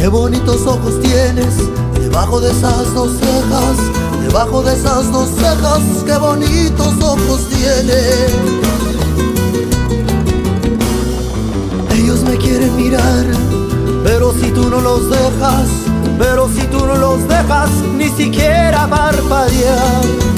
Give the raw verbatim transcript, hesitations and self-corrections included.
bonitos ojos tienes debajo de esas dos cejas, debajo de esas dos cejas, qué bonitos ojos tienes. Ellos me quieren mirar, pero si tú no los dejas, pero si tú no los dejas ni siquiera parpadear.